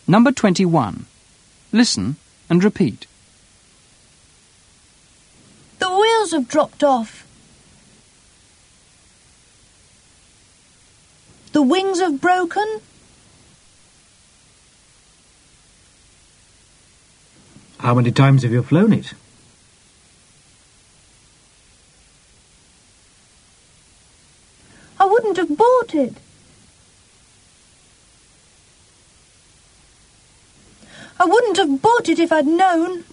Number 21. Listen and repeat. The wheels have dropped off. The wings have broken. How many times have you flown it? I wouldn't have bought it. I wouldn't have bought it if I'd known.